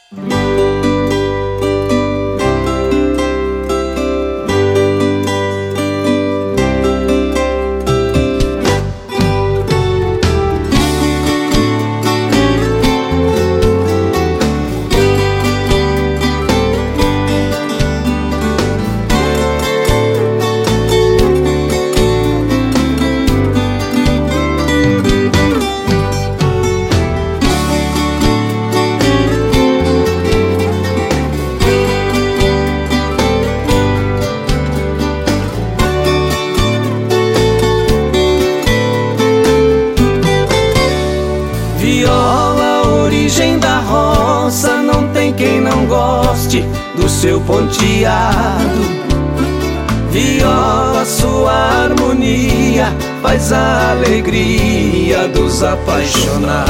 Viola, origem da roça, não tem quem não goste do seu ponteado. Viola, sua harmonia faz a alegria dos apaixonados.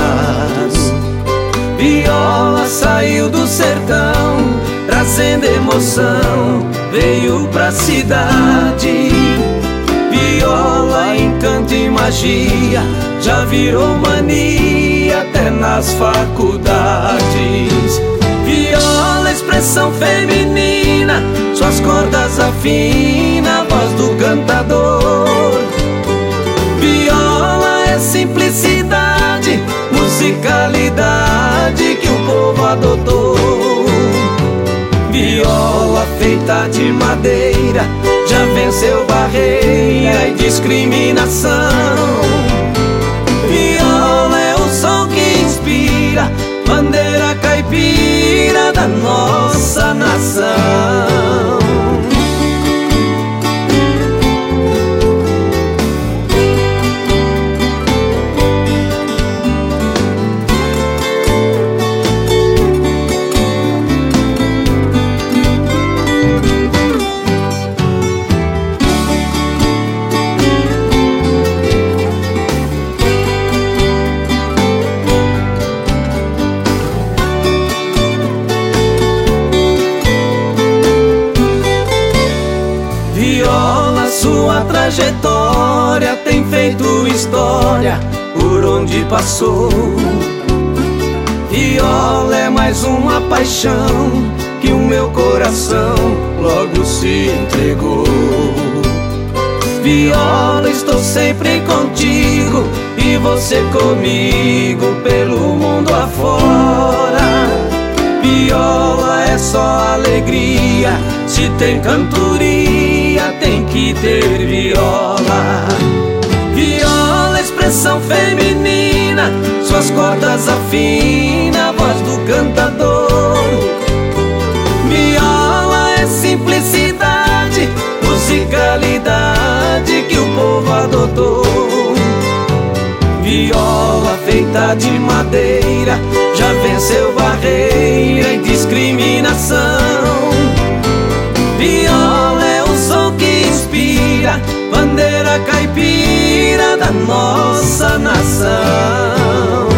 Viola saiu do sertão, trazendo emoção, veio pra cidade. Viola, encanto e magia, já virou mania até nas faculdades. Viola, expressão feminina, suas cordas afina a voz do cantador. Viola é simplicidade, musicalidade que o povo adotou. Viola feita de madeira, já venceu barreira e discriminação. Viola é o som que inspira, bandeira caipira da nossa nação. Viola, sua trajetória tem feito história por onde passou. Viola é mais uma paixão que o meu coração logo se entregou. Viola, estou sempre contigo e você comigo pelo mundo afora. Viola é só alegria, se tem cantoria tem que ter viola. Viola, expressão feminina, suas cordas afina a voz do cantador. Viola é simplicidade, musicalidade que o povo adotou. Viola feita de madeira, já venceu barreira e discriminação. Viola é o som que inspira, bandeira caipira da nossa nação.